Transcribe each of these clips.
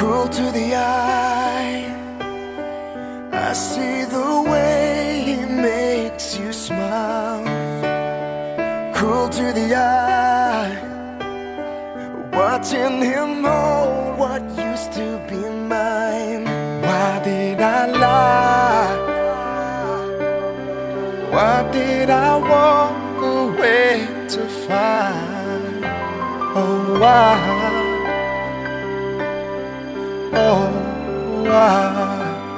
Cruel to the eye, I see the way he makes you smile. Cruel to the eye, watching him hold what used to be mine. Why did I lie? Why did I walk away to find? Oh, why? Oh, why?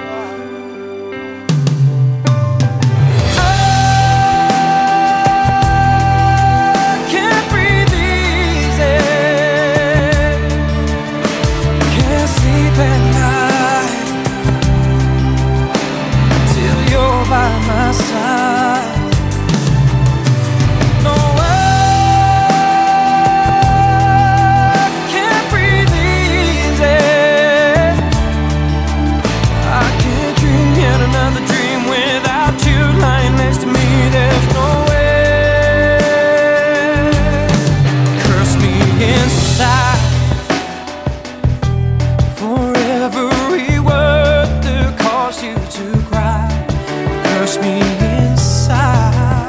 Me inside,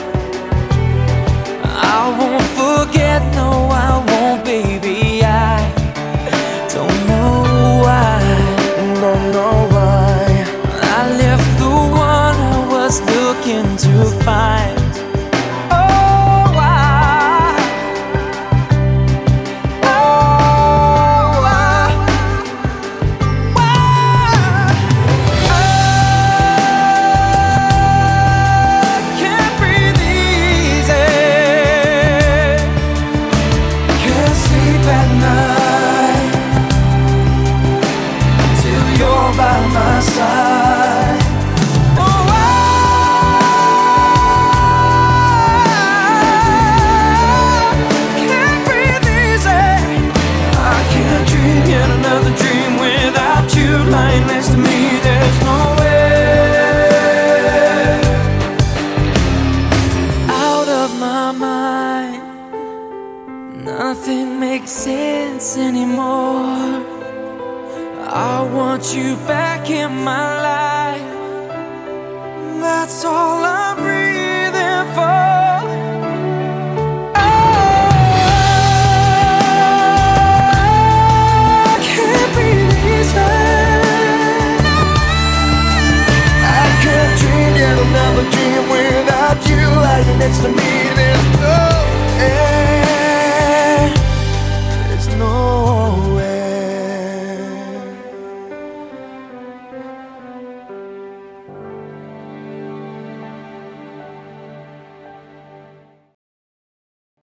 I won't forget, no I won't, baby. I don't know why, don't know why I left the one I was looking to find. By my side, oh, I can't breathe easy. I can't dream yet another dream without you lying next to me. There's no way out of my mind. Nothing makes sense anymore. I want you back in my